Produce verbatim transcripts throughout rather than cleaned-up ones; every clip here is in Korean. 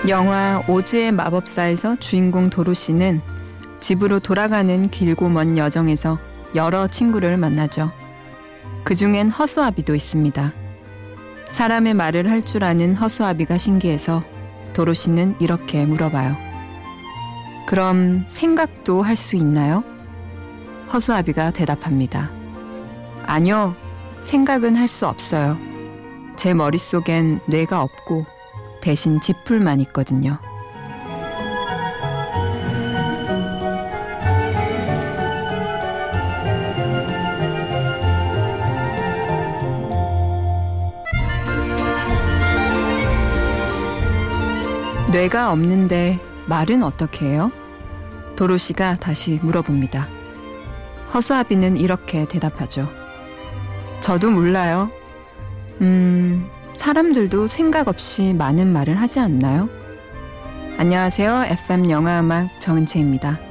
영화 오즈의 마법사에서 주인공 도로시는 집으로 돌아가는 길고 먼 여정에서 여러 친구를 만나죠. 그중엔 허수아비도 있습니다. 사람의 말을 할 줄 아는 허수아비가 신기해서 도로시는 이렇게 물어봐요. 그럼 생각도 할 수 있나요? 허수아비가 대답합니다. 아니요, 생각은 할 수 없어요. 제 머릿속엔 뇌가 없고 대신 지풀만 있거든요. 뇌가 없는데 말은 어떻게 해요? 도로시가 다시 물어봅니다. 허수아비는 이렇게 대답하죠. 저도 몰라요. 음, 사람들도 생각 없이 많은 말을 하지 않나요? 안녕하세요. 에프엠 영화음악 정은채입니다.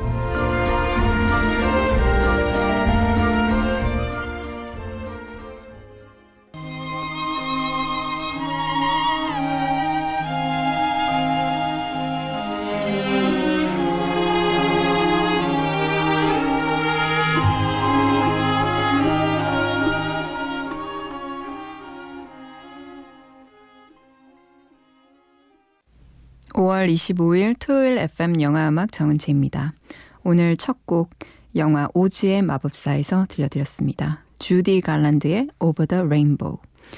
오월 이십오일 토요일 에프엠 영화음악 정은채입니다. 오늘 첫 곡 영화 오즈의 마법사에서 들려드렸습니다. 주디 갈란드의 Over the Rainbow.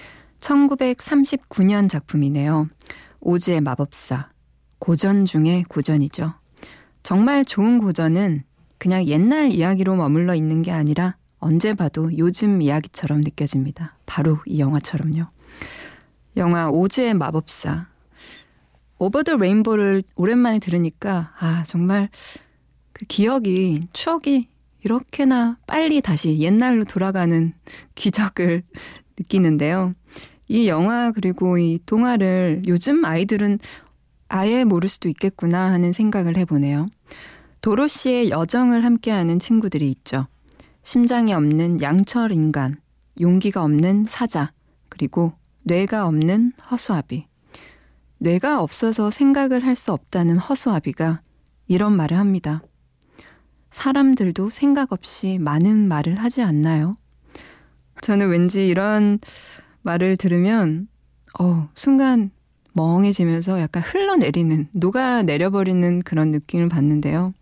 천구백삼십구년 작품이네요. 오즈의 마법사. 고전 중에 고전이죠. 정말 좋은 고전은 그냥 옛날 이야기로 머물러 있는 게 아니라 언제 봐도 요즘 이야기처럼 느껴집니다. 바로 이 영화처럼요. 영화 오즈의 마법사. 오버 더 레인보우를 오랜만에 들으니까 아 정말 그 기억이 추억이 이렇게나 빨리 다시 옛날로 돌아가는 기적을 느끼는데요. 이 영화 그리고 이 동화를 요즘 아이들은 아예 모를 수도 있겠구나 하는 생각을 해보네요. 도로시의 여정을 함께하는 친구들이 있죠. 심장이 없는 양철 인간, 용기가 없는 사자, 그리고 뇌가 없는 허수아비. 뇌가 없어서 생각을 할 수 없다는 허수아비가 이런 말을 합니다. 사람들도 생각 없이 많은 말을 하지 않나요? 저는 왠지 이런 말을 들으면 어, 순간 멍해지면서 약간 흘러내리는, 녹아내려버리는 그런 느낌을 받는데요.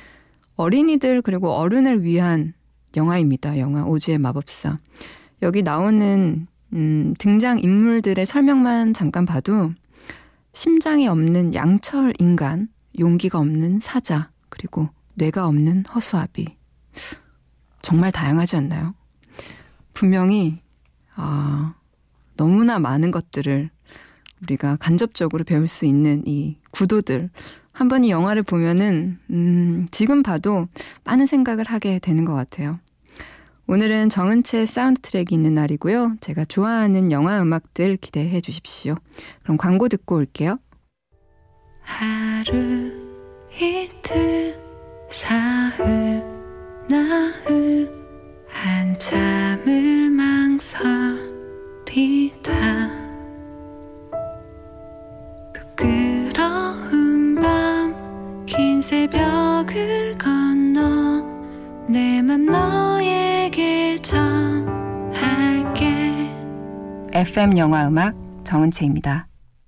어린이들 그리고 어른을 위한 영화입니다. 영화 오즈의 마법사. 여기 나오는 음, 등장인물들의 설명만 잠깐 봐도 심장이 없는 양철 인간, 용기가 없는 사자, 그리고 뇌가 없는 허수아비. 정말 다양하지 않나요? 분명히 아, 너무나 많은 것들을 우리가 간접적으로 배울 수 있는 이 구도들. 한번 이 영화를 보면은 음, 지금 봐도 많은 생각을 하게 되는 것 같아요. 오늘은 정은채 사운드 트랙이 있는 날이고요. 제가 좋아하는 영화 음악들 기대해 주십시오. 그럼 광고 듣고 올게요. 하루 이틀 사흘 나흘 한참을 망설이다 부끄러운 밤 긴 새벽을 건너 내 맘 너에게 전할게. 에프엠 영화음악 정은채입니다.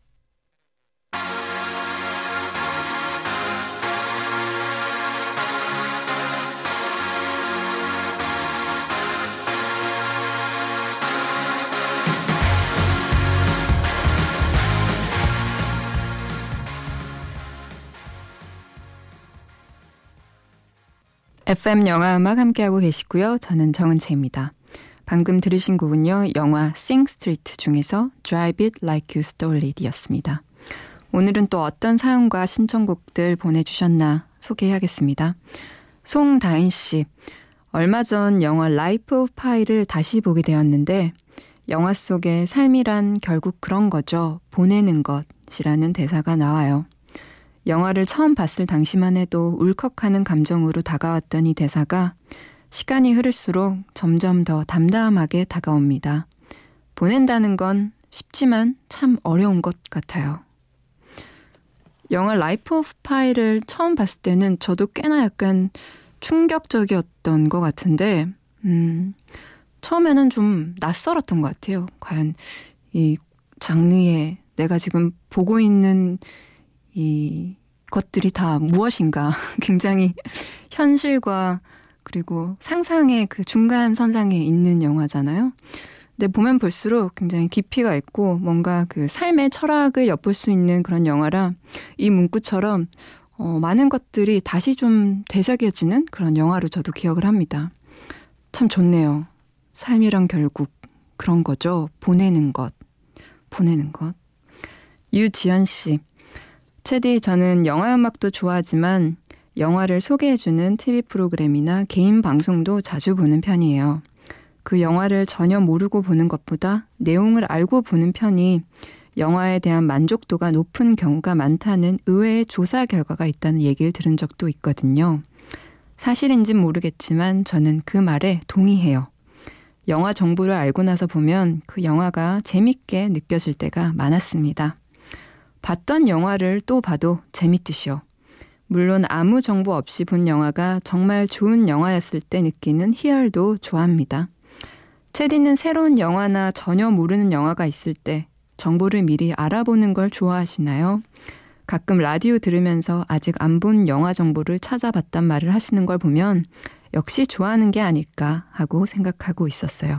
에프엠 영화음악 함께하고 계시고요. 저는 정은채입니다. 방금 들으신 곡은요. 영화 Sing Street 중에서 Drive It Like You Stole It 였습니다. 오늘은 또 어떤 사연과 신청곡들 보내주셨나 소개해야겠습니다. 송다인 씨, 얼마 전 영화 라이프 오브 파이를 다시 보게 되었는데 영화 속의 삶이란 결국 그런 거죠. 보내는 것이라는 대사가 나와요. 영화를 처음 봤을 당시만 해도 울컥하는 감정으로 다가왔던 이 대사가 시간이 흐를수록 점점 더 담담하게 다가옵니다. 보낸다는 건 쉽지만 참 어려운 것 같아요. 영화 라이프 오브 파이를 처음 봤을 때는 저도 꽤나 약간 충격적이었던 것 같은데 음, 처음에는 좀 낯설었던 것 같아요. 과연 이 장르에 내가 지금 보고 있는 이 것들이 다 무엇인가 굉장히 현실과 그리고 상상의 그 중간 선상에 있는 영화잖아요. 근데 보면 볼수록 굉장히 깊이가 있고 뭔가 그 삶의 철학을 엿볼 수 있는 그런 영화라 이 문구처럼 어, 많은 것들이 다시 좀 되새겨지는 그런 영화로 저도 기억을 합니다. 참 좋네요. 삶이란 결국 그런 거죠. 보내는 것. 보내는 것. 유지연 씨. 체디, 저는 영화 음악도 좋아하지만 영화를 소개해주는 티비 프로그램이나 개인 방송도 자주 보는 편이에요. 그 영화를 전혀 모르고 보는 것보다 내용을 알고 보는 편이 영화에 대한 만족도가 높은 경우가 많다는 의외의 조사 결과가 있다는 얘기를 들은 적도 있거든요. 사실인진 모르겠지만 저는 그 말에 동의해요. 영화 정보를 알고 나서 보면 그 영화가 재밌게 느껴질 때가 많았습니다. 봤던 영화를 또 봐도 재밌듯이요. 물론 아무 정보 없이 본 영화가 정말 좋은 영화였을 때 느끼는 희열도 좋아합니다. 체디는 새로운 영화나 전혀 모르는 영화가 있을 때 정보를 미리 알아보는 걸 좋아하시나요? 가끔 라디오 들으면서 아직 안 본 영화 정보를 찾아봤단 말을 하시는 걸 보면 역시 좋아하는 게 아닐까 하고 생각하고 있었어요.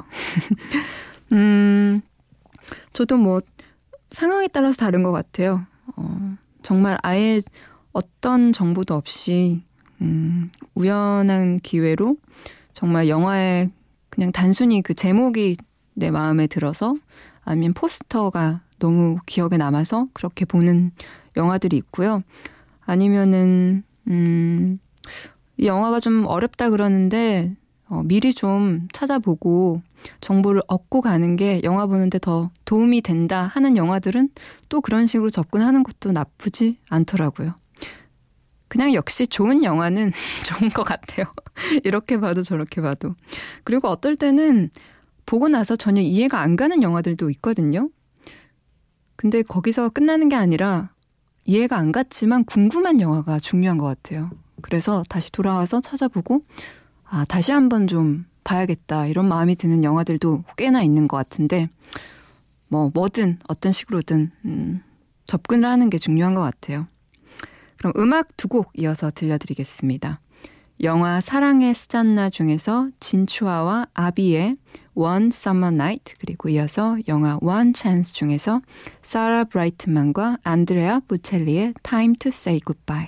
음, 저도 뭐 상황에 따라서 다른 것 같아요. 어, 정말 아예 어떤 정보도 없이 음, 우연한 기회로 정말 영화에 그냥 단순히 그 제목이 내 마음에 들어서 아니면 포스터가 너무 기억에 남아서 그렇게 보는 영화들이 있고요. 아니면은 음, 이 영화가 좀 어렵다 그러는데 어, 미리 좀 찾아보고 정보를 얻고 가는 게 영화 보는데 더 도움이 된다 하는 영화들은 또 그런 식으로 접근하는 것도 나쁘지 않더라고요. 그냥 역시 좋은 영화는 좋은 것 같아요. 이렇게 봐도 저렇게 봐도. 그리고 어떨 때는 보고 나서 전혀 이해가 안 가는 영화들도 있거든요. 근데 거기서 끝나는 게 아니라 이해가 안 갔지만 궁금한 영화가 중요한 것 같아요. 그래서 다시 돌아와서 찾아보고 아, 다시 한번 좀 봐야겠다 이런 마음이 드는 영화들도 꽤나 있는 것 같은데 뭐 뭐든 어떤 식으로든 음, 접근을 하는 게 중요한 것 같아요. 그럼 음악 두 곡 이어서 들려드리겠습니다. 영화 사랑의 스잔나 중에서 진추아와 아비의 One Summer Night 그리고 이어서 영화 One Chance 중에서 사라 브라이트만과 안드레아 보첼리의 Time to Say Goodbye.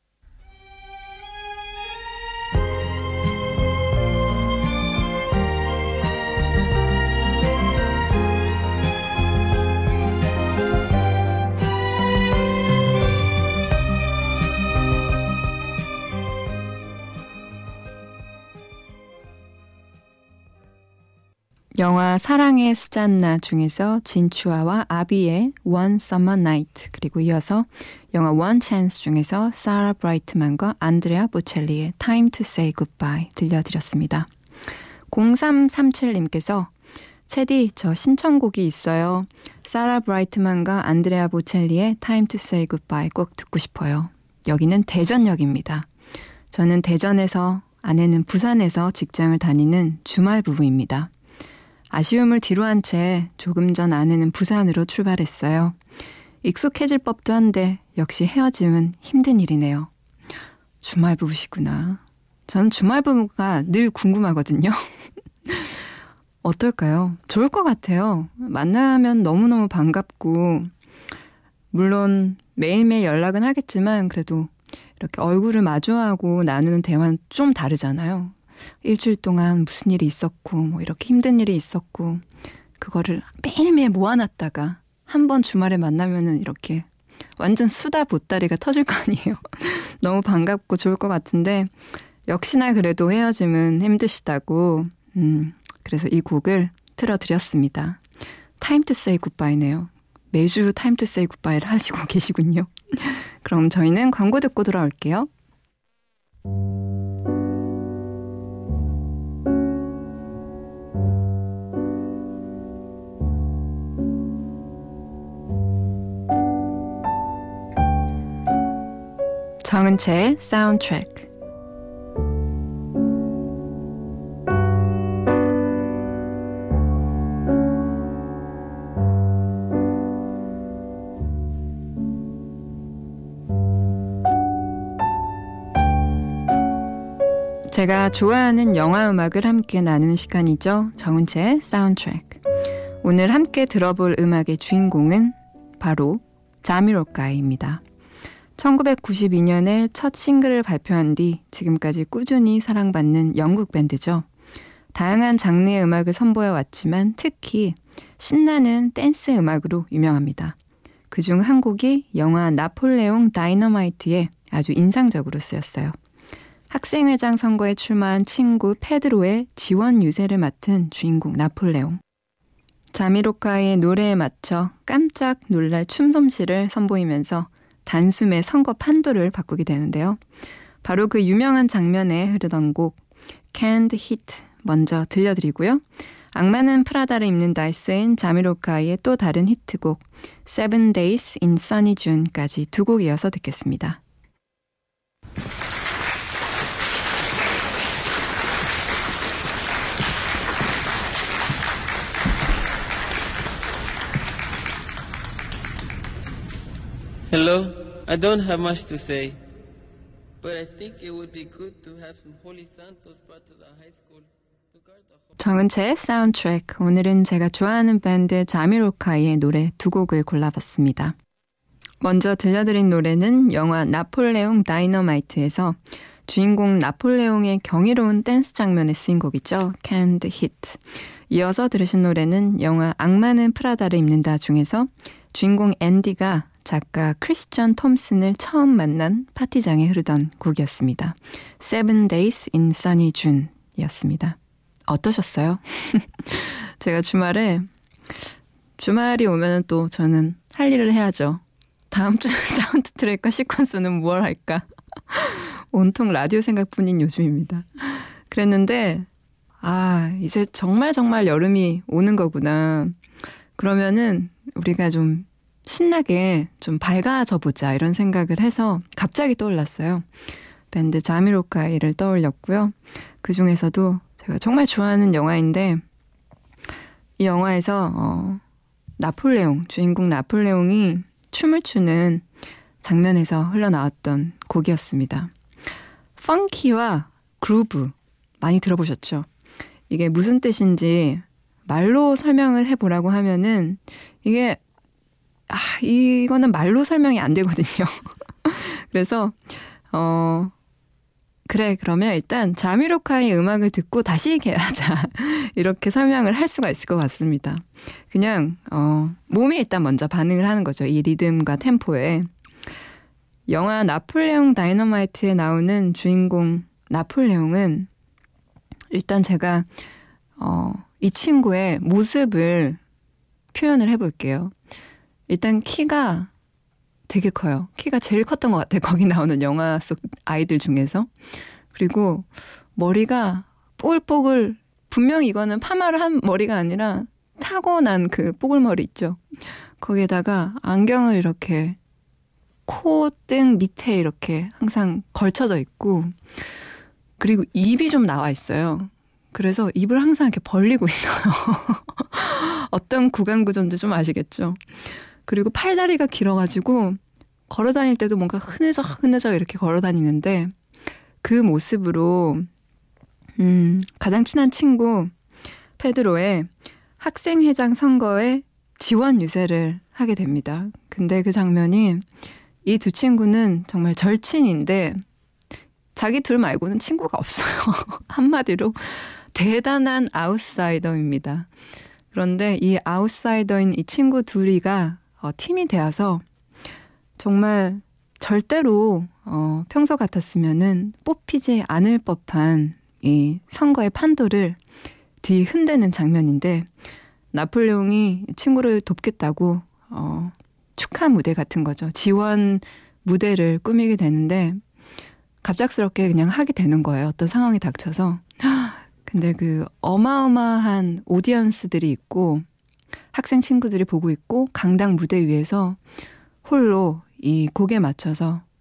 영화 사랑의 스잔나 중에서 진추아와 아비의 One Summer Night 그리고 이어서 영화 One Chance 중에서 사라 브라이트만과 안드레아 보첼리의 Time to Say Goodbye 들려드렸습니다. 공삼삼칠님께서 체디 저 신청곡이 있어요. 사라 브라이트만과 안드레아 보첼리의 Time to Say Goodbye 꼭 듣고 싶어요. 여기는 대전역입니다. 저는 대전에서 아내는 부산에서 직장을 다니는 주말 부부입니다. 아쉬움을 뒤로한 채 조금 전 아내는 부산으로 출발했어요. 익숙해질 법도 한데 역시 헤어짐은 힘든 일이네요. 주말 부부시구나. 전 주말 부부가 늘 궁금하거든요. 어떨까요? 좋을 것 같아요. 만나면 너무너무 반갑고 물론 매일매일 연락은 하겠지만 그래도 이렇게 얼굴을 마주하고 나누는 대화는 좀 다르잖아요. 일주일 동안 무슨 일이 있었고 뭐 이렇게 힘든 일이 있었고 그거를 매일매일 모아놨다가 한 번 주말에 만나면은 이렇게 완전 수다 보따리가 터질 거 아니에요. 너무 반갑고 좋을 것 같은데 역시나 그래도 헤어짐은 힘드시다고 음, 그래서 이 곡을 틀어드렸습니다. Time to say goodbye네요. 매주 Time to say goodbye를 하시고 계시군요. 그럼 저희는 광고 듣고 돌아올게요. 정은채의 사운드트랙. 제가 좋아하는 영화 음악을 함께 나누는 시간이죠. 정은채의 사운드트랙. 오늘 함께 들어볼 음악의 주인공은 바로 자미로카이입니다. 천구백구십이 년에 첫 싱글을 발표한 뒤 지금까지 꾸준히 사랑받는 영국 밴드죠. 다양한 장르의 음악을 선보여왔지만 특히 신나는 댄스 음악으로 유명합니다. 그중 한 곡이 영화 나폴레옹 다이너마이트에 아주 인상적으로 쓰였어요. 학생회장 선거에 출마한 친구 페드로의 지원 유세를 맡은 주인공 나폴레옹. 자미로카이의 노래에 맞춰 깜짝 놀랄 춤솜씨를 선보이면서 단숨에 선거 판도를 바꾸게 되는데요. 바로 그 유명한 장면에 흐르던 곡 Can't Hit 먼저 들려드리고요. 악마는 프라다를 입는다에 쓰인 자미로카이의 또 다른 히트곡 Seven Days in Sunny June까지 두 곡 이어서 듣겠습니다. Hello, I don't have much to say, but I think it would be good to have some Holy Santos brought to the high school to guard the whole... 정은채의 사운드트랙. 오늘은 제가 좋아하는 밴드 자미로카이의 노래 두 곡을 골라봤습니다. 먼저 들려드린 노래는 영화 나폴레옹 다이너마이트에서 주인공 나폴레옹의 경이로운 댄스 장면에 쓰인 곡이죠. Can't Hit. 이어서 들으신 노래는 영화 악마는 프라다를 입는다 중에서 주인공 앤디가 작가 크리스천 톰슨을 처음 만난 파티장에 흐르던 곡이었습니다. Seven Days in Sunny June 이었습니다. 어떠셨어요? 제가 주말에 주말이 오면 또 저는 할 일을 해야죠. 다음 주 사운드 트랙과 시퀀스는 무얼 할까? 온통 라디오 생각뿐인 요즘입니다. 그랬는데 아 이제 정말 정말 여름이 오는 거구나. 그러면은 우리가 좀 신나게 좀 밝아져 보자 이런 생각을 해서 갑자기 떠올랐어요. 밴드 자미로카이를 떠올렸고요. 그중에서도 제가 정말 좋아하는 영화인데 이 영화에서 어, 나폴레옹, 주인공 나폴레옹이 춤을 추는 장면에서 흘러나왔던 곡이었습니다. 펑키와 그루브 많이 들어보셨죠? 이게 무슨 뜻인지 말로 설명을 해보라고 하면은 이게 아, 이거는 말로 설명이 안 되거든요. 그래서 어 그래 그러면 일단 자미로카이 음악을 듣고 다시 얘기하자 이렇게 설명을 할 수가 있을 것 같습니다. 그냥 어, 몸이 일단 먼저 반응을 하는 거죠. 이 리듬과 템포에. 영화 나폴레옹 다이너마이트에 나오는 주인공 나폴레옹은 일단 제가 어, 이 친구의 모습을 표현을 해볼게요. 일단 키가 되게 커요. 키가 제일 컸던 것 같아요. 거기 나오는 영화 속 아이들 중에서. 그리고 머리가 뽀글뽀글, 분명히 이거는 파마를 한 머리가 아니라 타고난 그 뽀글머리 있죠. 거기에다가 안경을 이렇게 콧등 밑에 이렇게 항상 걸쳐져 있고 그리고 입이 좀 나와 있어요. 그래서 입을 항상 이렇게 벌리고 있어요. 어떤 구강 구조인지 좀 아시겠죠? 그리고 팔다리가 길어가지고 걸어다닐 때도 뭔가 흐느적 흐느적 이렇게 걸어다니는데 그 모습으로 음, 가장 친한 친구 페드로의 학생회장 선거에 지원 유세를 하게 됩니다. 근데 그 장면이 이 두 친구는 정말 절친인데 자기 둘 말고는 친구가 없어요. 한마디로 대단한 아웃사이더입니다. 그런데 이 아웃사이더인 이 친구 둘이가 어, 팀이 되어서 정말 절대로 어, 평소 같았으면은 뽑히지 않을 법한 이 선거의 판도를 뒤흔드는 장면인데 나폴레옹이 친구를 돕겠다고 어, 축하 무대 같은 거죠. 지원 무대를 꾸미게 되는데 갑작스럽게 그냥 하게 되는 거예요. 어떤 상황이 닥쳐서. 근데 그 어마어마한 오디언스들이 있고 학생 친구들이 보고 있고 강당 무대 위에서 홀로 이 곡에 맞춰서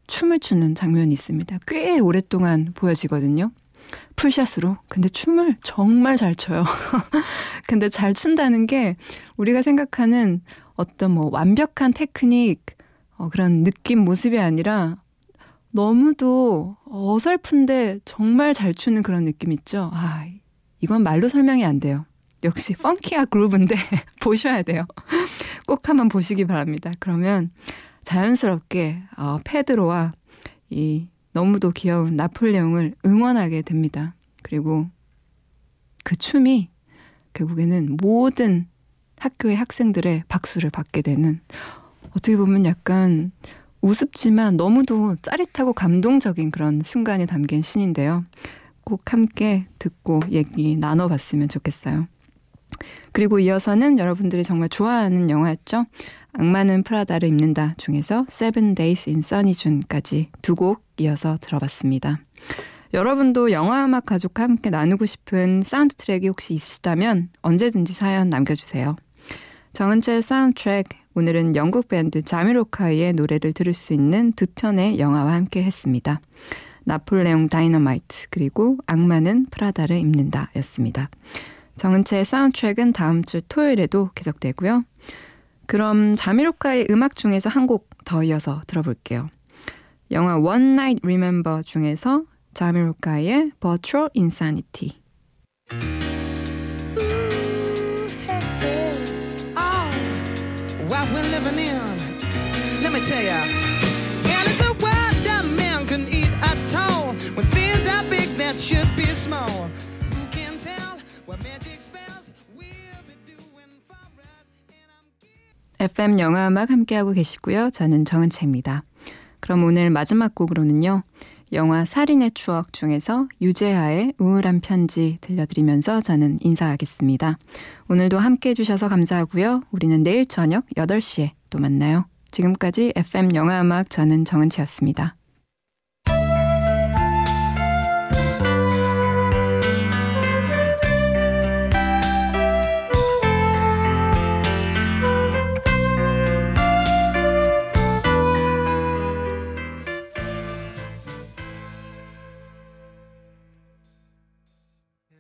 춤을 추는 장면이 있습니다. 꽤 오랫동안 보여지거든요. 풀샷으로. 근데 춤을 정말 잘 춰요. 근데 잘 춘다는 게 우리가 생각하는 어떤 뭐 완벽한 테크닉, 어, 그런 느낌 모습이 아니라 너무도 어설픈데 정말 잘 추는 그런 느낌 있죠. 아, 이건 말로 설명이 안 돼요. 역시 펑키와 그루브인데 보셔야 돼요. 꼭 한번 보시기 바랍니다. 그러면 자연스럽게 어, 페드로와 이 너무도 귀여운 나폴레옹을 응원하게 됩니다. 그리고 그 춤이 결국에는 모든 학교의 학생들의 박수를 받게 되는, 어떻게 보면 약간 우습지만 너무도 짜릿하고 감동적인 그런 순간이 담긴 신인데요. 꼭 함께 듣고 얘기 나눠봤으면 좋겠어요. 그리고 이어서는 여러분들이 정말 좋아하는 영화였죠. 악마는 프라다를 입는다 중에서 Seven Days in Sunny June까지 두 곡 이어서 들어봤습니다. 여러분도 영화음악 가족과 함께 나누고 싶은 사운드 트랙이 혹시 있으시다면 언제든지 사연 남겨주세요. 정은채의 사운드 트랙, 오늘은 영국 밴드 자미로카이의 노래를 들을 수 있는 두 편의 영화와 함께 했습니다. 나폴레옹 다이너마이트 그리고 악마는 프라다를 입는다 였습니다. 정은채의 사운드 트랙은 다음 주 토요일에도 계속되고요. 그럼 자미로카의 음악 중에서 한 곡 더 이어서 들어볼게요. 영화 One Night Remember 중에서 자미로카의 Virtual Insanity. What we're living in, let me tell ya. And it's a world that man can eat at all. When things are big, that should be small. Who can tell what magic spells we'll be doing for us? And I'm... 에프엠 영화음악 함께하고 계시고요. 저는 정은채입니다. 그럼 오늘 마지막 곡으로는요. 영화 살인의 추억 중에서 유재하의 우울한 편지 들려드리면서 저는 인사하겠습니다. 오늘도 함께해 주셔서 감사하고요. 우리는 내일 저녁 여덟 시에 또 만나요. 지금까지 에프엠 영화음악 저는 정은채였습니다.